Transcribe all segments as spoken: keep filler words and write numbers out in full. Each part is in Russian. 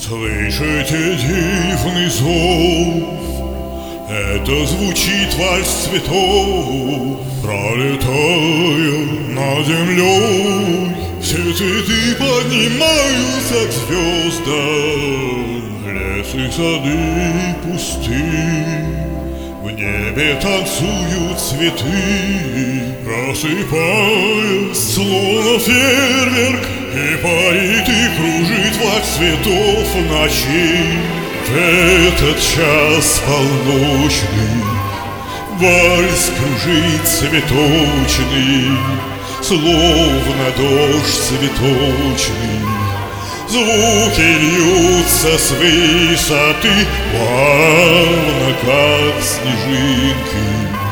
Слышите дивный зов? Это звучит вальс цветов, пролетая над землей. Все цветы поднимаются к звездам, лес и сады пусты. В небе танцуют цветы, просыпаясь, словно фейерверк, и парит и кружит вальс цветов в ночи. В этот час полночный вальс кружит цветочный, словно дождь цветочный. Звуки льются с высоты, плавно, как снежинки.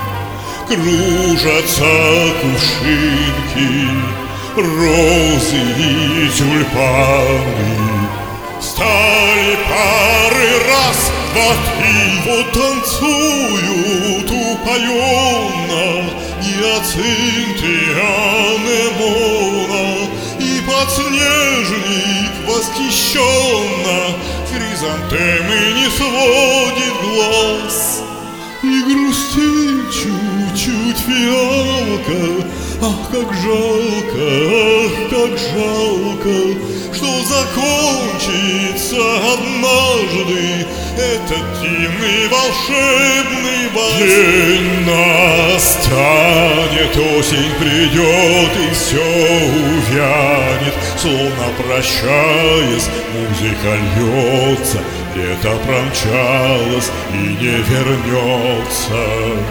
Кружатся кувшинки, розы и тюльпаны. Стали пары раз, два, три, вот танцуют упоенно гиацинты анемона. И подснежник восхищенно хризантемы не сводит глаз. И грустит чуть-чуть фиалка, ах, как жалко, ах, как жалко, что закончится однажды этот дивный волшебный вальс. День настанет, осень придет и все увянет, словно прощаясь, музыка льется, лето промчалось и не вернется.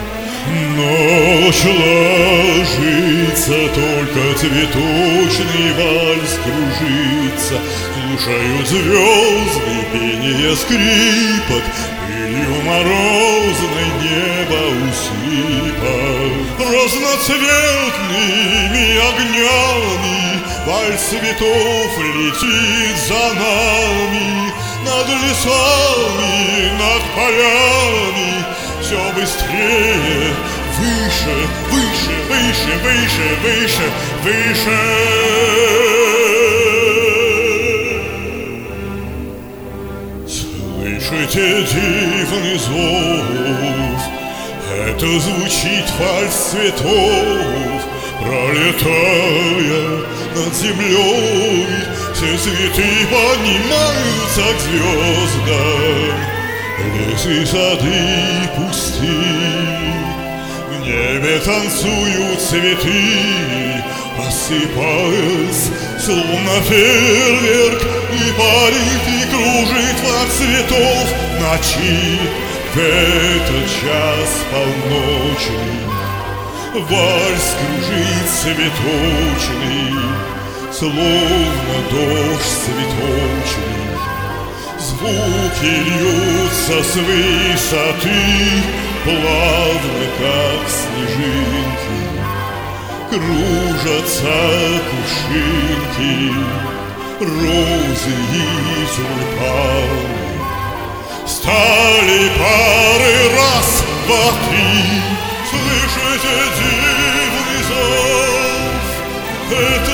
Ночь ложится, только цветочный вальс кружится. Слушают звезды пение скрипок, пылью морозной небо усыпан. Разноцветными огнями вальс цветов летит за нами. Над лесами, над полями все быстрее, выше, выше, выше, выше, выше, выше. Слышите дивный зов? Это звучит вальс цветов, пролетая над землей. Все цветы поднимаются к звездам, лес и сады пусты. В небе танцуют цветы, осыпаясь, словно фейерверк, и парит и кружит вальс цветов ночи. В этот час полночный вальс кружит цветочный, словно дождь цветочный. Звуки льются с высоты, плавно, как снежинки. Кружатся кувшинки, розы и тюльпаны. Стали пары раз, два, три. Слышите дивный зов? Это